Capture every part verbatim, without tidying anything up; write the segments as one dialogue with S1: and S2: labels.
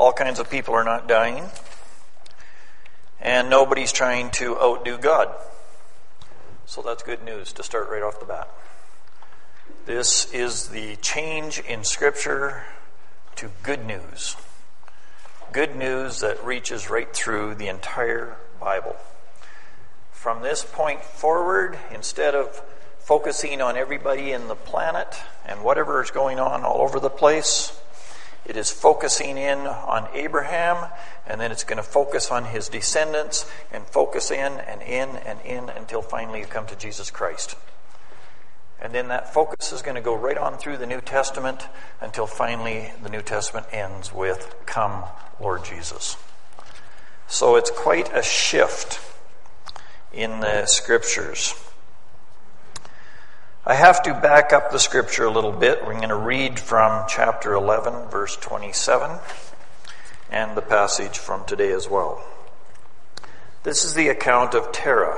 S1: all kinds of people are not dying, and nobody's trying to outdo God. So that's good news to start right off the bat. This is the change in Scripture to good news. Good news that reaches right through the entire Bible. From this point forward, instead of focusing on everybody in the planet and whatever is going on all over the place, it is focusing in on Abraham, and then it's going to focus on his descendants and focus in and in and in until finally you come to Jesus Christ. And then that focus is going to go right on through the New Testament until finally the New Testament ends with, "Come, Lord Jesus." So it's quite a shift in the Scriptures. I have to back up the Scripture a little bit. We're going to read from chapter eleven, verse twenty-seven, and the passage from today as well. This is the account of Terah.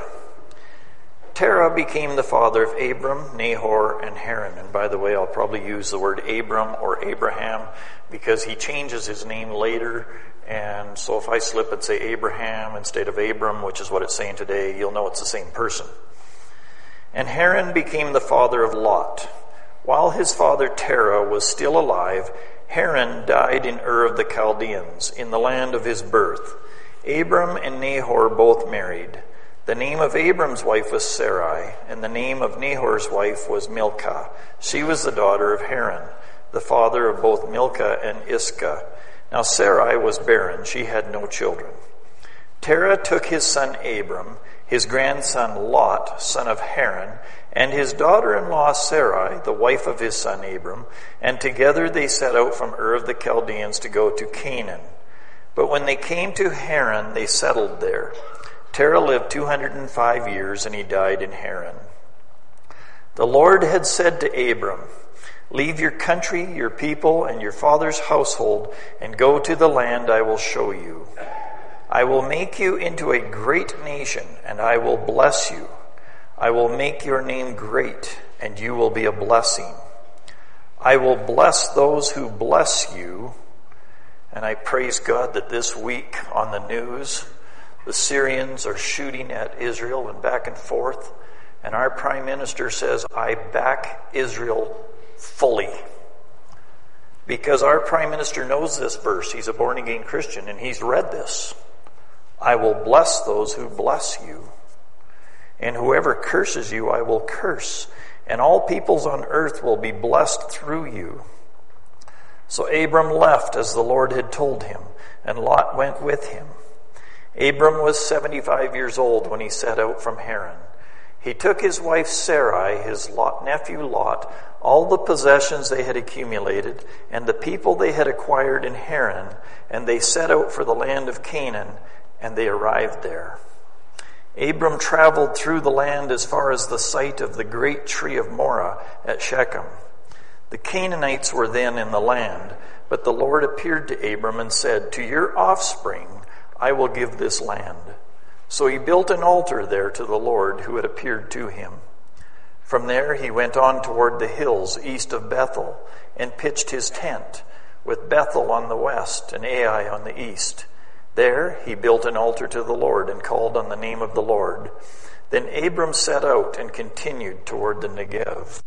S1: Terah became the father of Abram, Nahor, and Haran. And by the way, I'll probably use the word Abram or Abraham because he changes his name later. And so if I slip and say Abraham instead of Abram, which is what it's saying today, you'll know it's the same person. And Haran became the father of Lot. While his father Terah was still alive, Haran died in Ur of the Chaldeans, in the land of his birth. Abram and Nahor both married. The name of Abram's wife was Sarai, and the name of Nahor's wife was Milcah. She was the daughter of Haran, the father of both Milcah and Iscah. Now Sarai was barren, she had no children. Terah took his son Abram, his grandson Lot, son of Haran, and his daughter-in-law Sarai, the wife of his son Abram, and together they set out from Ur of the Chaldeans to go to Canaan. But when they came to Haran, they settled there. Terah lived two hundred five years, and he died in Haran. The Lord had said to Abram, "Leave your country, your people, and your father's household, and go to the land I will show you. I will make you into a great nation, and I will bless you. I will make your name great, and you will be a blessing. I will bless those who bless you." And I praise God that this week on the news, the Syrians are shooting at Israel and back and forth. And our Prime Minister says, "I back Israel fully." Because our Prime Minister knows this verse. He's a born-again Christian and he's read this. "I will bless those who bless you. And whoever curses you, I will curse. And all peoples on earth will be blessed through you." So Abram left as the Lord had told him, and Lot went with him. Abram was seventy-five years old when he set out from Haran. He took his wife Sarai, his Lot, nephew Lot, all the possessions they had accumulated, and the people they had acquired in Haran, and they set out for the land of Canaan, and they arrived there. Abram traveled through the land as far as the site of the great tree of Morah at Shechem. The Canaanites were then in the land, but the Lord appeared to Abram and said, "To your offspring I will give this land." So he built an altar there to the Lord who had appeared to him. From there he went on toward the hills east of Bethel and pitched his tent, with Bethel on the west and Ai on the east. There he built an altar to the Lord and called on the name of the Lord. Then Abram set out and continued toward the Negev.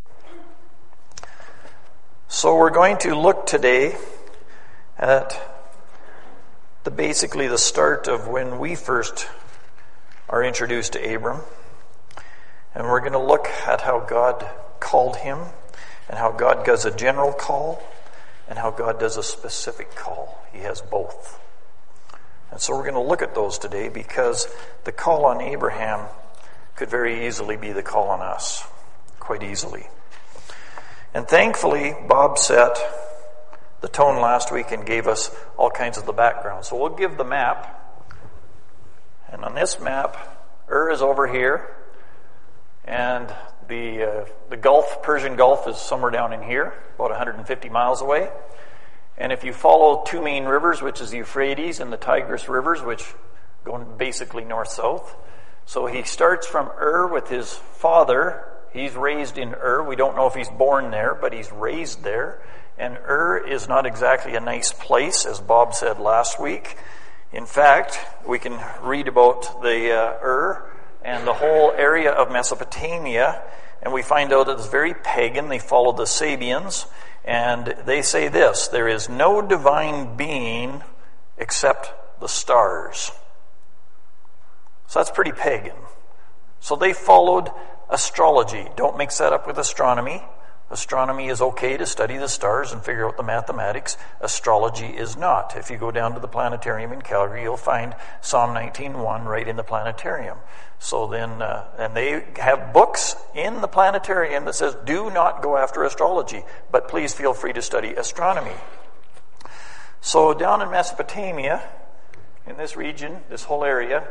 S1: So we're going to look today at the basically the start of when we first are introduced to Abram. And we're going to look at how God called him, and how God does a general call, and how God does a specific call. He has both. And so we're going to look at those today, because the call on Abraham could very easily be the call on us. Quite easily. And thankfully, Bob set the tone last week and gave us all kinds of the background. So we'll give the map. And on this map, Ur is over here. And the uh, the Gulf, Persian Gulf, is somewhere down in here, about one hundred fifty miles away. And if you follow two main rivers, which is the Euphrates and the Tigris rivers, which go basically north-south. So he starts from Ur with his father, He's raised in Ur. We don't know if he's born there, but he's raised there. And Ur is not exactly a nice place, as Bob said last week. In fact, we can read about the uh, Ur and the whole area of Mesopotamia, and we find out that it's very pagan. They follow the Sabians, and they say this: there is no divine being except the stars. So that's pretty pagan. So they followed astrology. Don't mix that up with astronomy. Astronomy is okay to study the stars and figure out the mathematics. Astrology is not. If you go down to the planetarium in Calgary, you'll find Psalm nineteen one right in the planetarium. So then, uh, and they have books in the planetarium that says, do not go after astrology, but please feel free to study astronomy. So down in Mesopotamia, in this region, this whole area,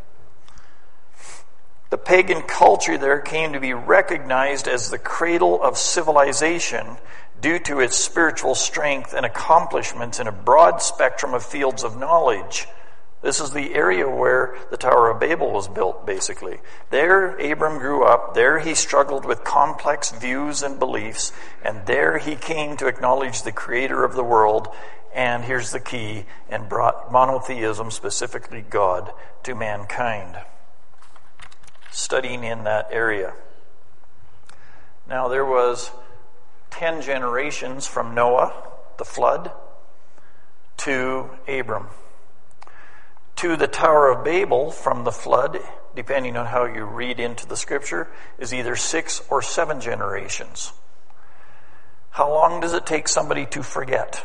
S1: the pagan culture there came to be recognized as the cradle of civilization due to its spiritual strength and accomplishments in a broad spectrum of fields of knowledge. This is the area where the Tower of Babel was built, basically. There Abram grew up. There he struggled with complex views and beliefs. And there he came to acknowledge the creator of the world. And here's the key, and brought monotheism, specifically God, to mankind. Studying in that area. Now there was ten generations from Noah, the flood, to Abram. To the Tower of Babel from the flood, depending on how you read into the scripture, is either six or seven generations. How long does it take somebody to forget?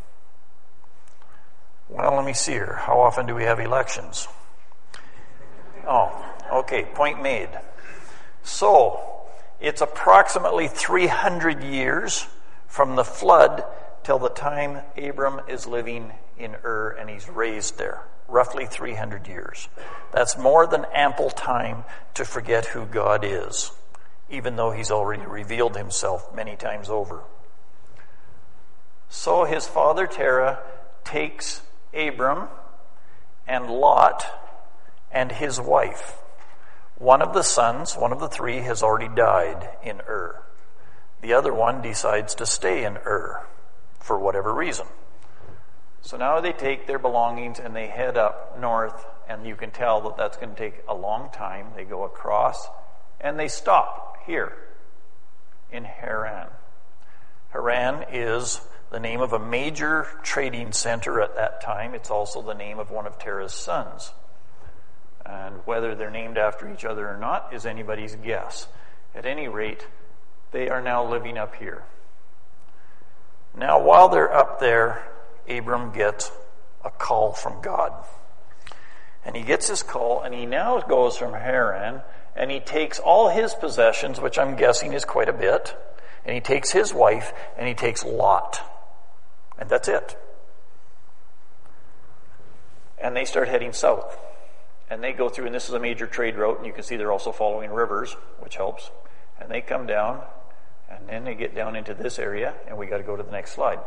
S1: Well, let me see here. How often do we have elections? Oh, okay, point made. So, it's approximately three hundred years from the flood till the time Abram is living in Ur and he's raised there. Roughly three hundred years. That's more than ample time to forget who God is, even though he's already revealed himself many times over. So his father Terah takes Abram and Lot and his wife. One of the sons, one of the three, has already died in Ur. The other one decides to stay in Ur for whatever reason. So now they take their belongings and they head up north, and you can tell that that's going to take a long time. They go across and they stop here in Haran. Haran is the name of a major trading center at that time. It's also the name of one of Terah's sons. And whether they're named after each other or not is anybody's guess. At any rate, they are now living up here. Now, while they're up there, Abram gets a call from God. And he gets his call, and he now goes from Haran, and he takes all his possessions, which I'm guessing is quite a bit, and he takes his wife, and he takes Lot. And that's it. And they start heading south. And they go through, and this is a major trade route, and you can see they're also following rivers, which helps. And they come down, and then they get down into this area, and we got to go to the next slide.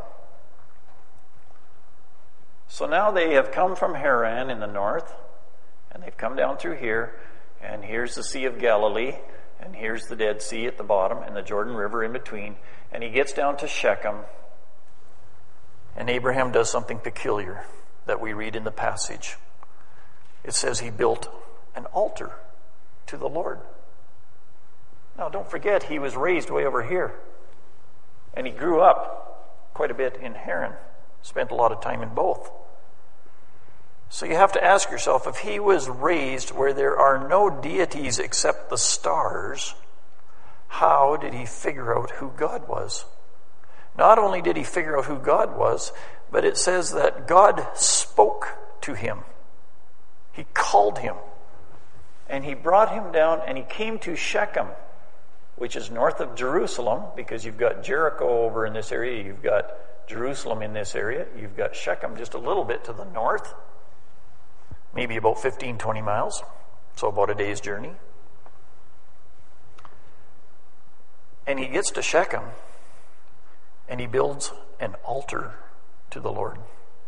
S1: So now they have come from Haran in the north, and they've come down through here, and here's the Sea of Galilee, and here's the Dead Sea at the bottom, and the Jordan River in between, and he gets down to Shechem, and Abraham does something peculiar that we read in the passage. It says he built an altar to the Lord. Now don't forget, he was raised way over here, and he grew up quite a bit in Haran. Spent a lot of time in both. So you have to ask yourself, if he was raised where there are no deities except the stars, how did he figure out who God was? Not only did he figure out who God was, but it says that God spoke to him. He called him. And he brought him down, and he came to Shechem, which is north of Jerusalem, because you've got Jericho over in this area, you've got Jerusalem in this area. You've got Shechem just a little bit to the north, maybe about fifteen, twenty miles, so about a day's journey. And he gets to Shechem, and he builds an altar to the Lord.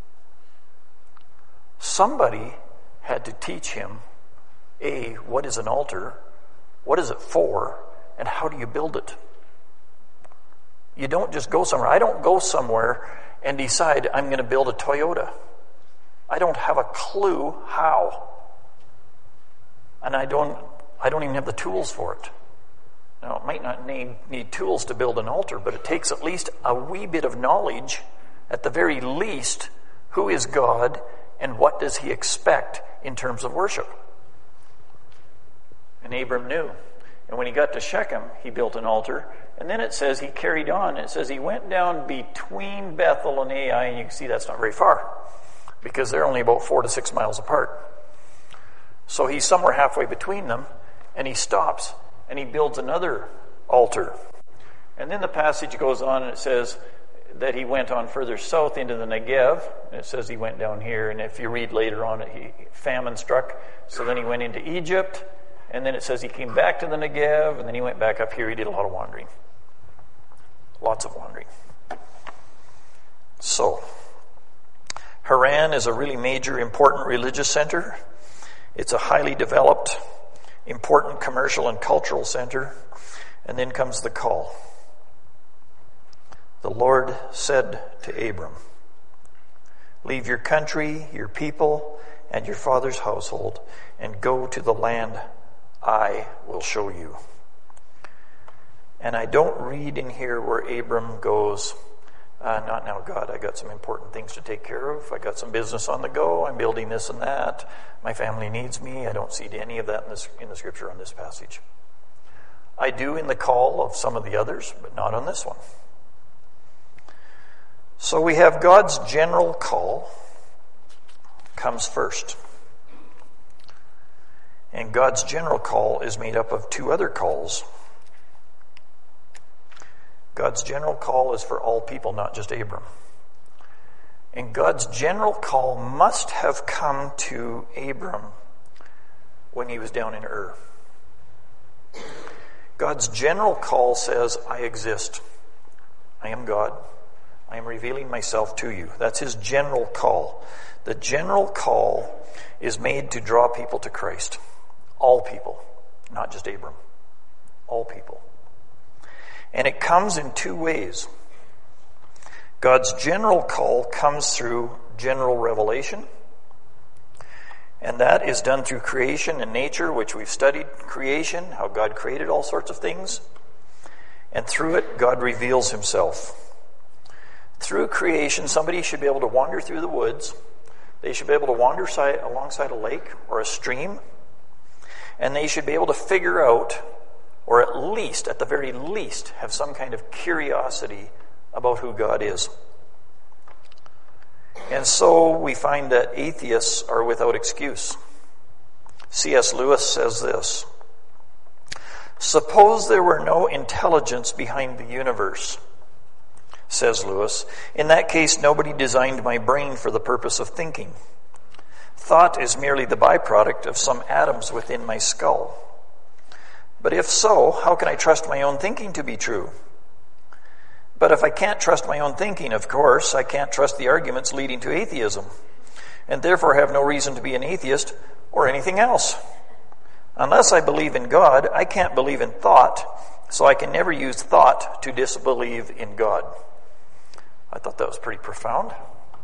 S1: Somebody had to teach him, A, what is an altar, what is it for, and how do you build it? You don't just go somewhere. I don't go somewhere and decide I'm going to build a Toyota. I don't have a clue how. And I don't I don't even have the tools for it. Now, it might not need, need tools to build an altar, but it takes at least a wee bit of knowledge, at the very least, who is God and what does he expect in terms of worship. And Abram knew. And when he got to Shechem, he built an altar. And then it says he carried on. It says he went down between Bethel and Ai, and you can see that's not very far, because they're only about four to six miles apart. So he's somewhere halfway between them, and he stops, and he builds another altar. And then the passage goes on, and it says that he went on further south into the Negev. And it says he went down here, and if you read later on, he, famine struck. So then he went into Egypt, and then it says he came back to the Negev, and then he went back up here. He did a lot of wandering. Lots of wandering. So, Haran is a really major, important religious center. It's a highly developed, important commercial and cultural center. And then comes the call. The Lord said to Abram, "Leave your country, your people, and your father's household, and go to the land I will show you." And I don't read in here where Abram goes, uh, not now, God, I got some important things to take care of. I got some business on the go. I'm building this and that. My family needs me. I don't see any of that in, this, in the scripture on this passage. I do in the call of some of the others, but not on this one. So we have God's general call comes first. And God's general call is made up of two other calls. God's general call is for all people, not just Abram. And God's general call must have come to Abram when he was down in Ur. God's general call says, I exist. I am God. I am revealing myself to you. That's his general call. The general call is made to draw people to Christ. All people, not just Abram. All people. And it comes in two ways. God's general call comes through general revelation. And that is done through creation and nature, which we've studied creation, how God created all sorts of things. And through it, God reveals himself. Through creation, somebody should be able to wander through the woods. They should be able to wander side, alongside a lake or a stream. And they should be able to figure out, or at least, at the very least, have some kind of curiosity about who God is. And so we find that atheists are without excuse. C S Lewis says this: "Suppose there were no intelligence behind the universe," says Lewis. "In that case, nobody designed my brain for the purpose of thinking. Thought is merely the byproduct of some atoms within my skull. But if so, how can I trust my own thinking to be true? But if I can't trust my own thinking, of course, I can't trust the arguments leading to atheism, and therefore have no reason to be an atheist or anything else. Unless I believe in God, I can't believe in thought, so I can never use thought to disbelieve in God." I thought that was pretty profound.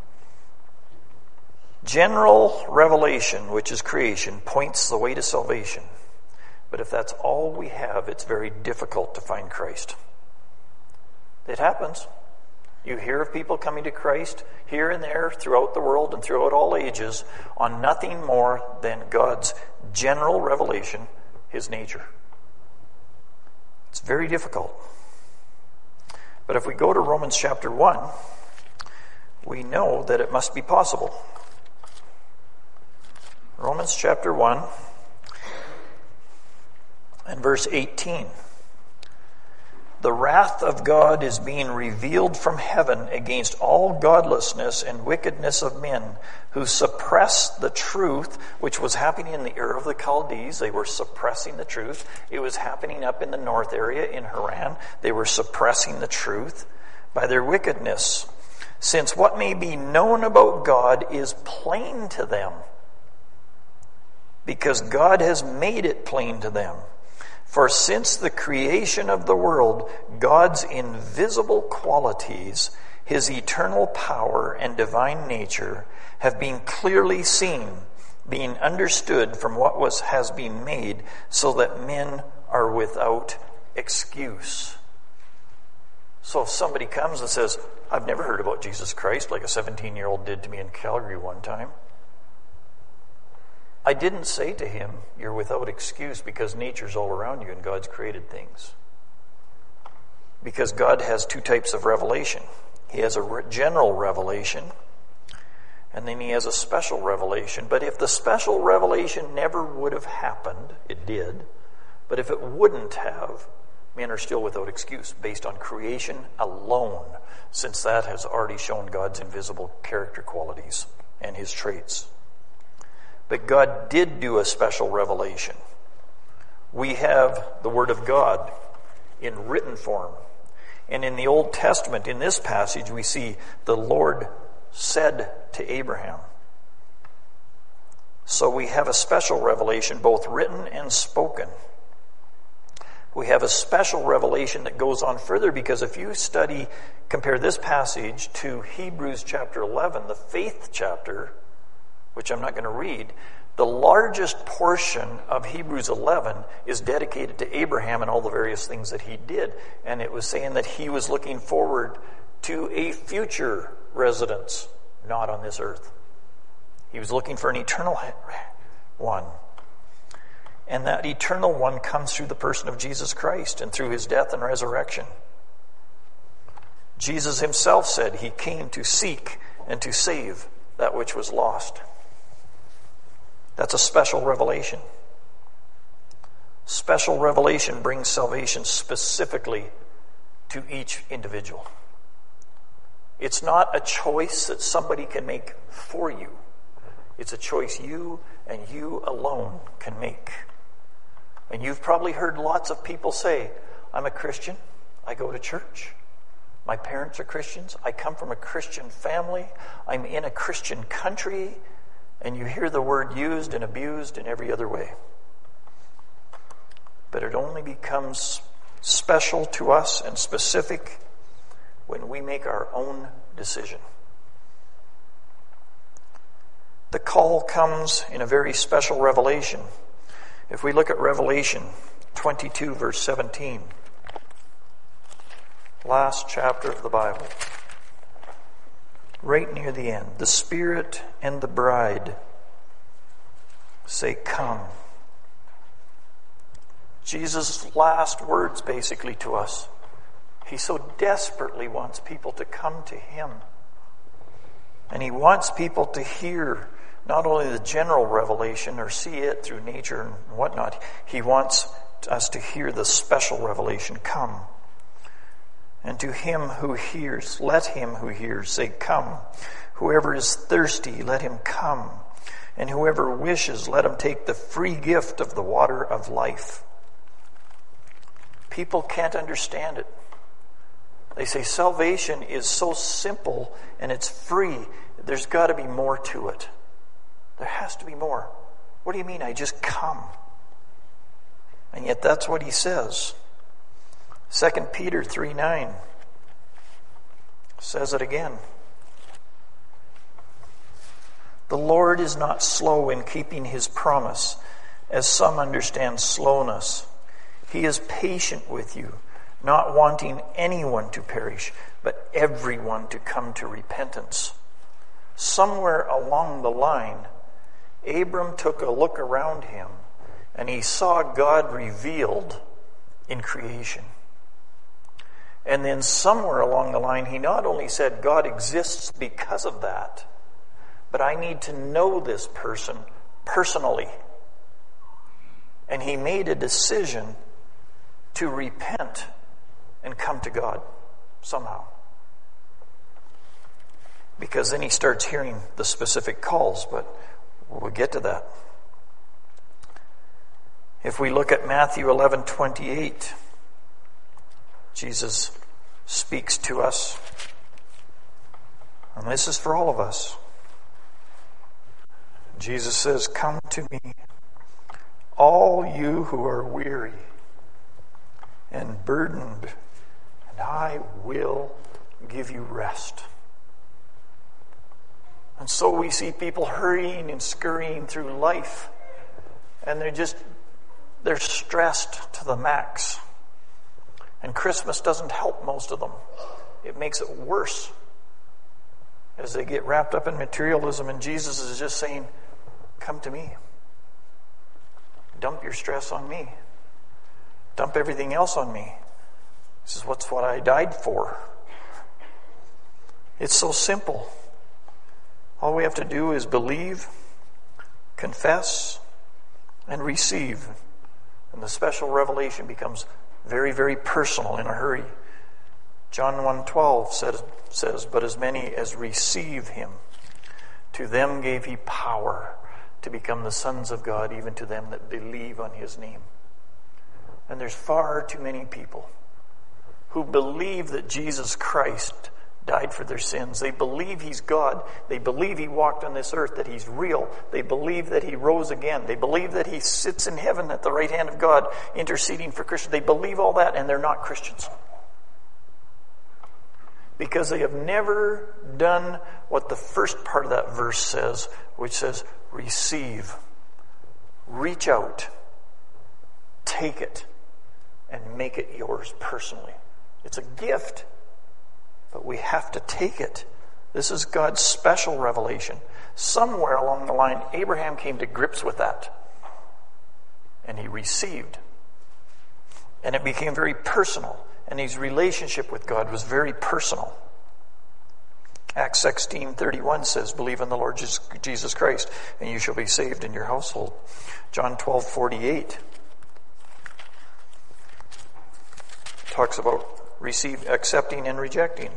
S1: General revelation, which is creation, points the way to salvation. But if that's all we have, it's very difficult to find Christ. It happens. You hear of people coming to Christ here and there throughout the world and throughout all ages on nothing more than God's general revelation, his nature. It's very difficult. But if we go to Romans chapter one, we know that it must be possible. Romans chapter one and verse eighteen. "The wrath of God is being revealed from heaven against all godlessness and wickedness of men who suppress the truth," which was happening in the Ur of the Chaldees. They were suppressing the truth. It was happening up in the north area in Haran. They were suppressing the truth by their wickedness. "Since what may be known about God is plain to them, because God has made it plain to them. For since the creation of the world, God's invisible qualities, his eternal power and divine nature, have been clearly seen, being understood from what was has been made, so that men are without excuse. So if somebody comes and says, I've never heard about Jesus Christ, like a seventeen-year-old did to me in Calgary one time, I didn't say to him, you're without excuse because nature's all around you and God's created things. Because God has two types of revelation. He has a general revelation, and then he has a special revelation. But if the special revelation never would have happened, it did, but if it wouldn't have, men are still without excuse based on creation alone, since that has already shown God's invisible character qualities and his traits. But God did do a special revelation. We have the Word of God in written form. And in the Old Testament, in this passage, we see the Lord said to Abraham. So we have a special revelation, both written and spoken. We have a special revelation that goes on further, because if you study, compare this passage to Hebrews chapter eleven, the faith chapter, which I'm not going to read, the largest portion of Hebrews eleven is dedicated to Abraham and all the various things that he did. And it was saying that he was looking forward to a future residence, not on this earth. He was looking for an eternal one. And that eternal one comes through the person of Jesus Christ and through his death and resurrection. Jesus himself said he came to seek and to save that which was lost. That's a special revelation. Special revelation brings salvation specifically to each individual. It's not a choice that somebody can make for you. It's a choice you and you alone can make. And you've probably heard lots of people say, I'm a Christian, I go to church. My parents are Christians, I come from a Christian family, I'm in a Christian country. And you hear the word used and abused in every other way. But it only becomes special to us and specific when we make our own decision. The call comes in a very special revelation. If we look at Revelation twenty-two, verse seventeen, last chapter of the Bible, right near the end, the Spirit and the bride say, come. Jesus' last words basically to us. He so desperately wants people to come to him. And he wants people to hear not only the general revelation or see it through nature and whatnot. He wants us to hear the special revelation, come. And to him who hears, let him who hears say, come. Whoever is thirsty, let him come. And whoever wishes, let him take the free gift of the water of life. People can't understand it. They say salvation is so simple and it's free. There's got to be more to it. There has to be more. What do you mean, I just come? And yet that's what he says. Second Peter three nine says it again. The Lord is not slow in keeping his promise, as some understand slowness. He is patient with you, not wanting anyone to perish, but everyone to come to repentance. Somewhere along the line, Abram took a look around him and he saw God revealed in creation. And then somewhere along the line, he not only said God exists because of that, but I need to know this person personally. And he made a decision to repent and come to God somehow. Because then he starts hearing the specific calls, but we'll get to that. If we look at Matthew eleven twenty-eight, Jesus speaks to us. And this is for all of us. Jesus says, come to me, all you who are weary and burdened, and I will give you rest. And so we see people hurrying and scurrying through life, and they're just, they're stressed to the max. And Christmas doesn't help most of them. It makes it worse as they get wrapped up in materialism, and Jesus is just saying, come to me. Dump your stress on me. Dump everything else on me. This is what's what I died for. It's so simple. All we have to do is believe, confess, and receive. And the special revelation becomes very, very personal in a hurry. John one twelve says, says, but as many as receive him, to them gave he power to become the sons of God, even to them that believe on his name. And there's far too many people who believe that Jesus Christ died for their sins. They believe he's God. They believe he walked on this earth, that he's real. They believe that he rose again. They believe that he sits in heaven at the right hand of God, interceding for Christians. They believe all that, and they're not Christians. Because they have never done what the first part of that verse says, which says, receive, reach out, take it, and make it yours personally. It's a gift, but we have to take it. This is God's special revelation. Somewhere along the line, Abraham came to grips with that, and he received. And it became very personal. And his relationship with God was very personal. Acts sixteen thirty-one says, believe in the Lord Jesus Christ, and you shall be saved in your household. John twelve forty-eight talks about receive, accepting and rejecting.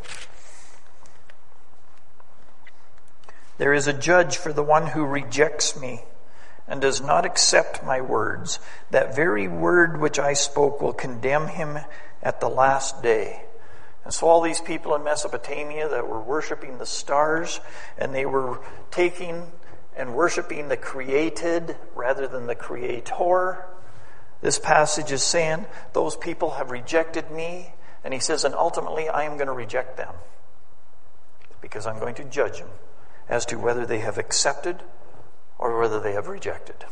S1: There is a judge for the one who rejects me and does not accept my words. That very word which I spoke will condemn him at the last day. And so all these people in Mesopotamia that were worshiping the stars, and they were taking and worshiping the created rather than the creator, this passage is saying, those people have rejected me. And he says, and ultimately I am going to reject them, because I'm going to judge them as to whether they have accepted or whether they have rejected.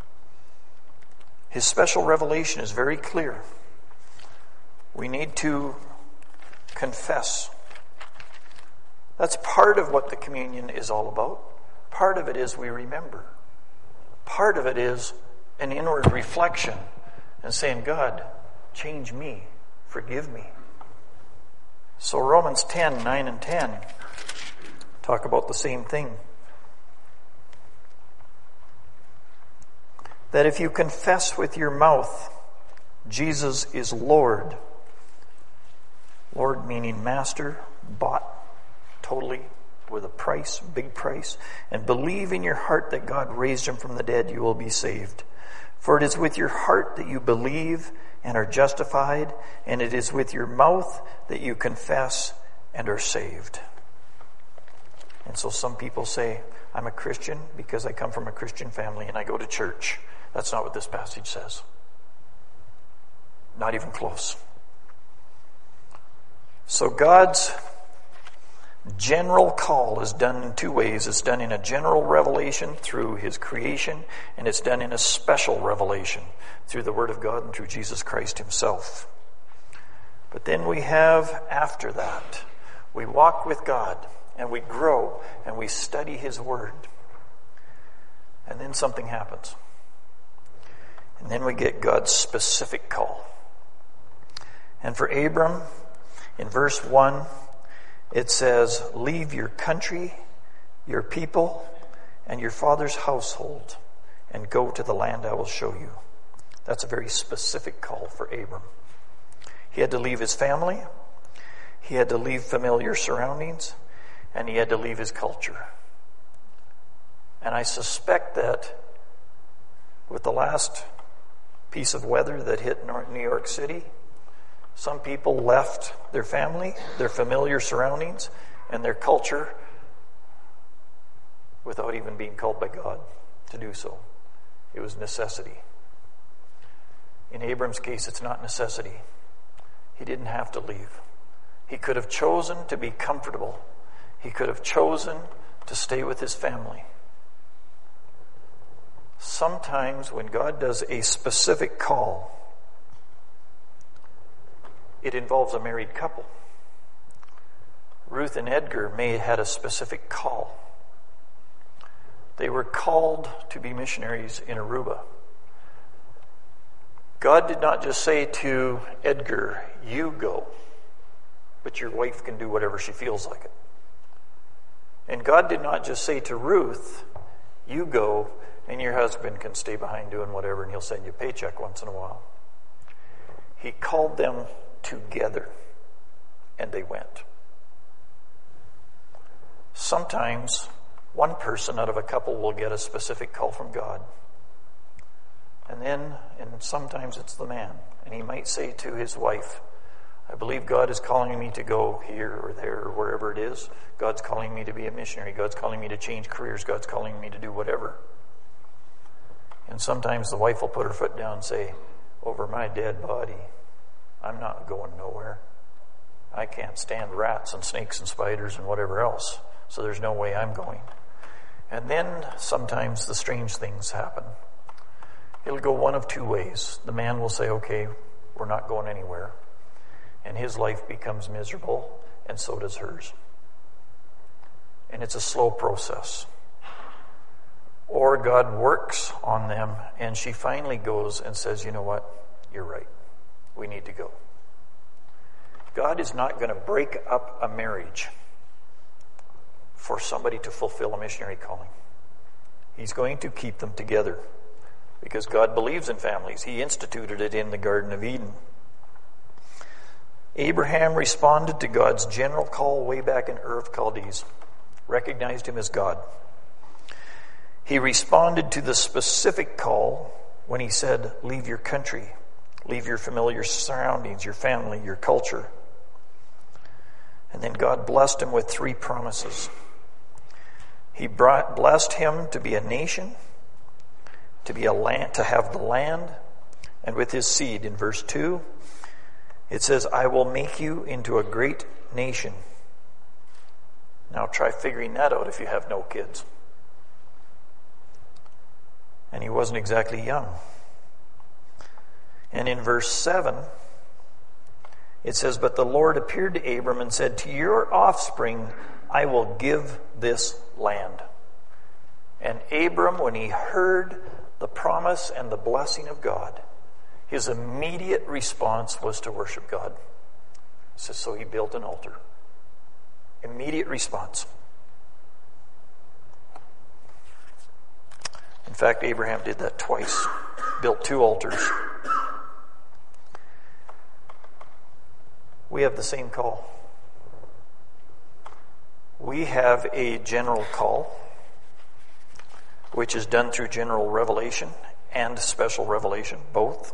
S1: His special revelation is very clear. We need to confess. That's part of what the communion is all about. Part of it is we remember. Part of it is an inward reflection and saying, God, change me, forgive me. So Romans ten, nine and ten talk about the same thing. That if you confess with your mouth Jesus is Lord, Lord meaning master, bought totally with a price, big price, and believe in your heart that God raised him from the dead, you will be saved. For it is with your heart that you believe and are justified, and it is with your mouth that you confess and are saved. And so some people say, I'm a Christian because I come from a Christian family and I go to church. That's not what this passage says. Not even close. So God's general call is done in two ways. It's done in a general revelation through his creation, and it's done in a special revelation through the Word of God and through Jesus Christ himself. But then we have, after that, we walk with God and we grow and we study his Word. And then something happens. And then we get God's specific call. And for Abram, in verse one, it says, leave your country, your people, and your father's household, and go to the land I will show you. That's a very specific call for Abram. He had to leave his family, he had to leave familiar surroundings, and he had to leave his culture. And I suspect that with the last piece of weather that hit New York City, some people left their family, their familiar surroundings, and their culture without even being called by God to do so. It was necessity. In Abram's case, it's not necessity. He didn't have to leave. He could have chosen to be comfortable. He could have chosen to stay with his family. Sometimes when God does a specific call, it involves a married couple. Ruth and Edgar may have had a specific call. They were called to be missionaries in Aruba. God did not just say to Edgar, you go, but your wife can do whatever she feels like it. And God did not just say to Ruth, you go, and your husband can stay behind doing whatever, and he'll send you a paycheck once in a while. He called them together, and they went. Sometimes one person out of a couple will get a specific call from God. And then, and sometimes it's the man, and he might say to his wife, I believe God is calling me to go here or there or wherever it is. God's calling me to be a missionary. God's calling me to change careers. God's calling me to do whatever. And sometimes the wife will put her foot down and say, over my dead body, I'm not going nowhere. I can't stand rats and snakes and spiders and whatever else, so there's no way I'm going. And then sometimes the strange things happen. It'll go one of two ways. The man will say, okay, we're not going anywhere. And his life becomes miserable, and so does hers. And it's a slow process. Or God works on them, and she finally goes and says, you know what? You're right. We need to go. God is not going to break up a marriage for somebody to fulfill a missionary calling. He's going to keep them together because God believes in families. He instituted it in the Garden of Eden. Abraham responded to God's general call way back in Ur of Chaldees, recognized him as God. He responded to the specific call when he said, leave your country, leave your familiar surroundings, your family, your culture. And then God blessed him with three promises. He brought, blessed him to be a nation, to be a land, to have the land, and with his seed. In verse two, it says, I will make you into a great nation. Now try figuring that out if you have no kids. And he wasn't exactly young. And in verse seven, it says, but the Lord appeared to Abram and said, to your offspring I will give this land. And Abram, when he heard the promise and the blessing of God, his immediate response was to worship God. It says, so he built an altar. Immediate response. In fact, Abraham did that twice. Built two altars. We have the same call. We have a general call, which is done through general revelation and special revelation, both.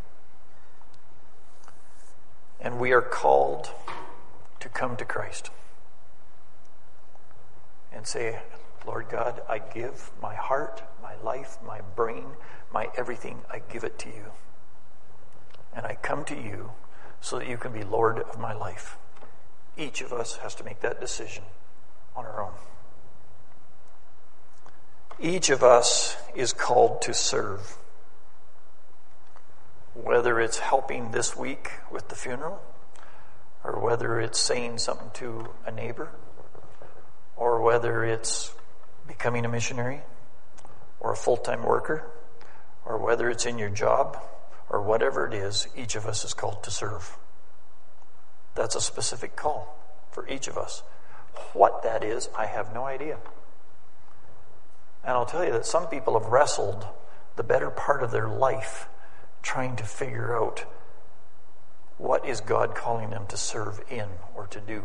S1: And we are called to come to Christ and say, Lord God, I give my heart, my life, my brain, my everything, I give it to you. And I come to you so that you can be Lord of my life. Each of us has to make that decision on our own. Each of us is called to serve. Whether it's helping this week with the funeral, or whether it's saying something to a neighbor, or whether it's becoming a missionary, or a full-time worker, or whether it's in your job, or whatever it is, each of us is called to serve. That's a specific call for each of us. What that is, I have no idea. And I'll tell you that some people have wrestled the better part of their life trying to figure out what is God calling them to serve in or to do.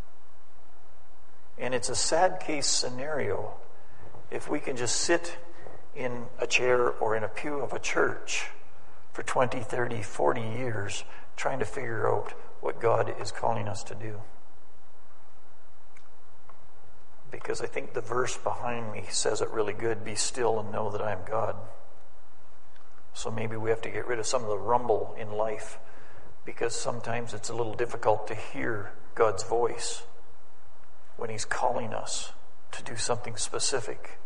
S1: And it's a sad case scenario if we can just sit in a chair or in a pew of a church for twenty, thirty, forty years trying to figure out what God is calling us to do. Because I think the verse behind me says it really good, be still and know that I am God. So maybe we have to get rid of some of the rumble in life because sometimes it's a little difficult to hear God's voice when He's calling us to do something specific.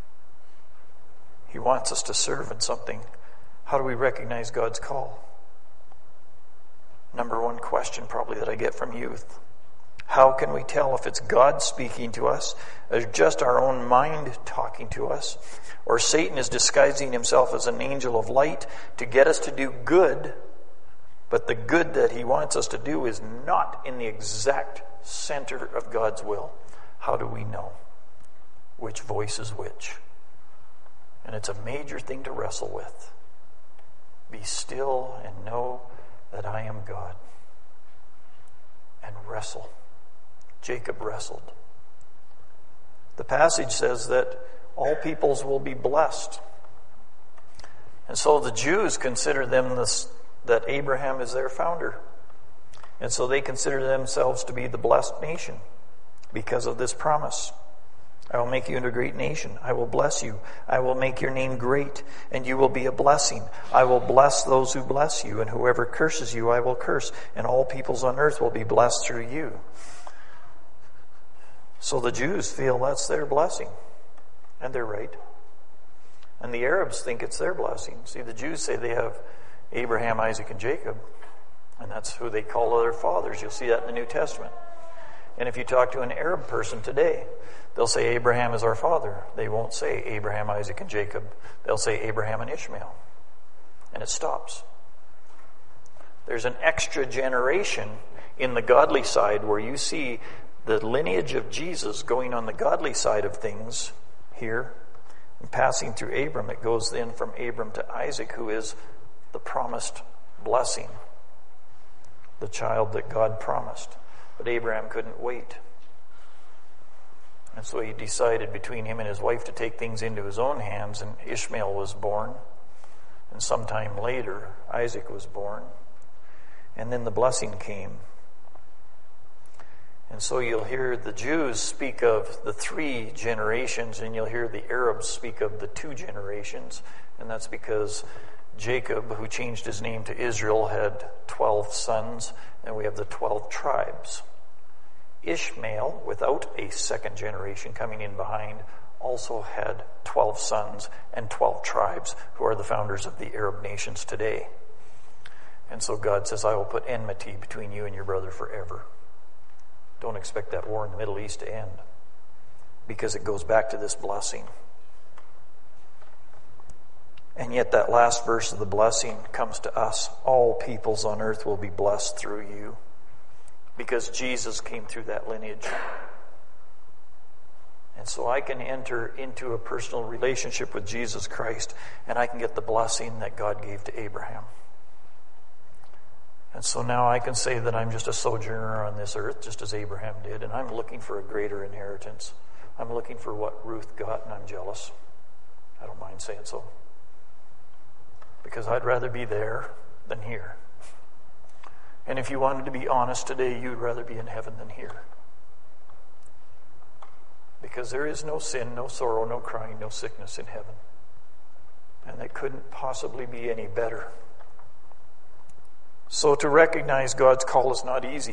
S1: He wants us to serve in something. How do we recognize God's call? Number one question probably that I get from youth. How can we tell if it's God speaking to us, or just our own mind talking to us, or Satan is disguising himself as an angel of light to get us to do good, but the good that he wants us to do is not in the exact center of God's will? How do we know which voice is which? And it's a major thing to wrestle with. Be still and know that I am God. And wrestle. Jacob wrestled. The passage says that all peoples will be blessed. And so the Jews consider them this, that Abraham is their founder. And so they consider themselves to be the blessed nation because of this promise. I will make you into a great nation. I will bless you. I will make your name great, and you will be a blessing. I will bless those who bless you, and whoever curses you, I will curse. And all peoples on earth will be blessed through you. So the Jews feel that's their blessing. And they're right. And the Arabs think it's their blessing. See, the Jews say they have Abraham, Isaac, and Jacob. And that's who they call their fathers. You'll see that in the New Testament. And if you talk to an Arab person today, they'll say Abraham is our father. They won't say Abraham, Isaac, and Jacob. They'll say Abraham and Ishmael. And it stops. There's an extra generation in the godly side where you see the lineage of Jesus going on the godly side of things here. And passing through Abram, it goes then from Abram to Isaac, who is the promised blessing. The child that God promised. But Abraham couldn't wait. And so he decided between him and his wife to take things into his own hands, and Ishmael was born. And sometime later, Isaac was born. And then the blessing came. And so you'll hear the Jews speak of the three generations, and you'll hear the Arabs speak of the two generations. And that's because Jacob, who changed his name to Israel, had twelve sons, and we have the twelve tribes. Ishmael, without a second generation coming in behind, also had twelve sons and twelve tribes, who are the founders of the Arab nations today. And so God says, I will put enmity between you and your brother forever. Don't expect that war in the Middle East to end, because it goes back to this blessing. And yet that last verse of the blessing comes to us. All peoples on earth will be blessed through you, because Jesus came through that lineage. And so I can enter into a personal relationship with Jesus Christ, and I can get the blessing that God gave to Abraham. And so now I can say that I'm just a sojourner on this earth, just as Abraham did, and I'm looking for a greater inheritance. I'm looking for what Ruth got, and I'm jealous. I don't mind saying so. Because I'd rather be there than here. And if you wanted to be honest today, you'd rather be in heaven than here. Because there is no sin, no sorrow, no crying, no sickness in heaven. And it couldn't possibly be any better. So to recognize God's call is not easy.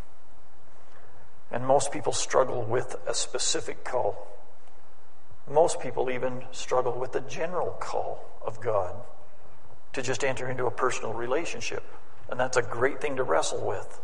S1: And most people struggle with a specific call. Most people even struggle with the general call of God to just enter into a personal relationship. And that's a great thing to wrestle with.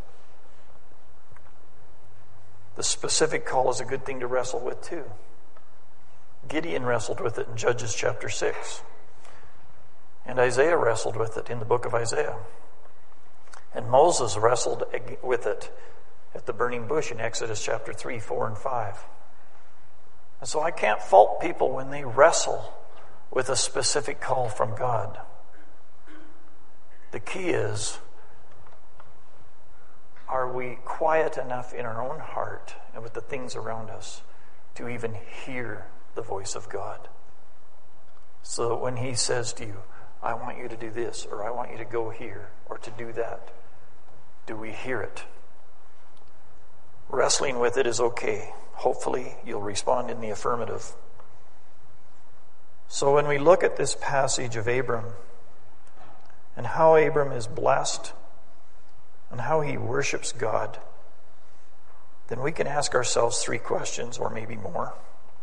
S1: The specific call is a good thing to wrestle with too. Gideon wrestled with it in Judges chapter six. And Isaiah wrestled with it in the book of Isaiah. And Moses wrestled with it at the burning bush in Exodus chapter three, four, and five. And so I can't fault people when they wrestle with a specific call from God. The key is, are we quiet enough in our own heart and with the things around us to even hear the voice of God? So that when He says to you, I want you to do this, or I want you to go here, or to do that, do we hear it? Wrestling with it is okay. Hopefully you'll respond in the affirmative. So when we look at this passage of Abram and how Abram is blessed on how he worships God, then we can ask ourselves three questions, or maybe more.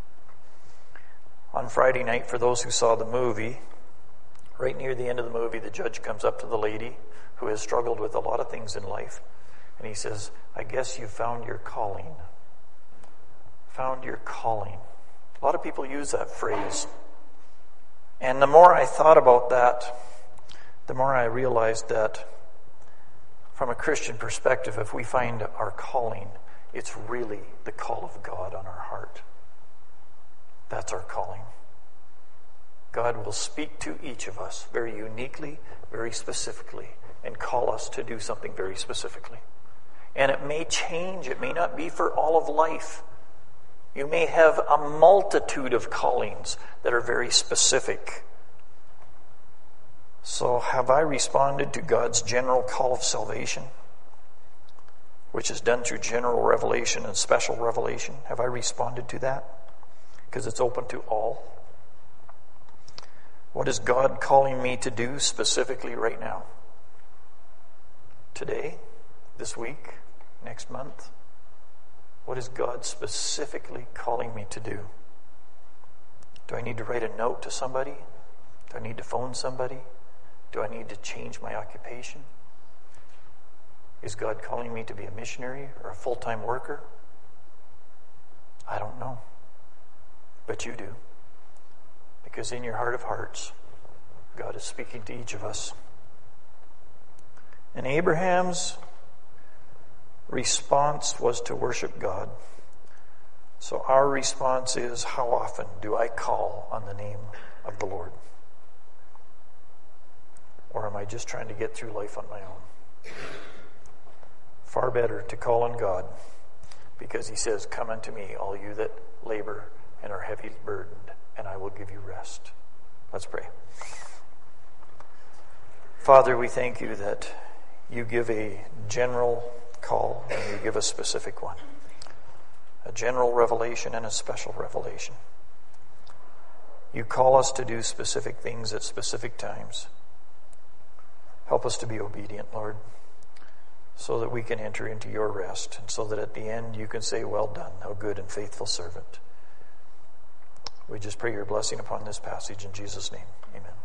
S1: On Friday night, for those who saw the movie, right near the end of the movie, the judge comes up to the lady who has struggled with a lot of things in life, and he says, I guess you found your calling. Found your calling. A lot of people use that phrase. And the more I thought about that, the more I realized that from a Christian perspective, if we find our calling, it's really the call of God on our heart. That's our calling. God will speak to each of us very uniquely, very specifically, and call us to do something very specifically. And it may change. It may not be for all of life. You may have a multitude of callings that are very specific. So have I responded to God's general call of salvation, which is done through general revelation and special revelation? Have I responded to that? Because it's open to all. What is God calling me to do specifically right now? Today? This week? Next month? What is God specifically calling me to do? Do I need to write a note to somebody? Do I need to phone somebody? Do I need to change my occupation? Is God calling me to be a missionary or a full-time worker? I don't know. But you do. Because in your heart of hearts, God is speaking to each of us. And Abraham's response was to worship God. So our response is, how often do I call on the name of the Lord? Or am I just trying to get through life on my own? Far better to call on God, because he says, come unto me, all you that labor and are heavy burdened, and I will give you rest. Let's pray. Father, we thank you that you give a general call and you give a specific one. A general revelation and a special revelation. You call us to do specific things at specific times. Help us to be obedient, Lord, so that we can enter into your rest, and so that at the end you can say, well done, thou good and faithful servant. We just pray your blessing upon this passage in Jesus' name. Amen.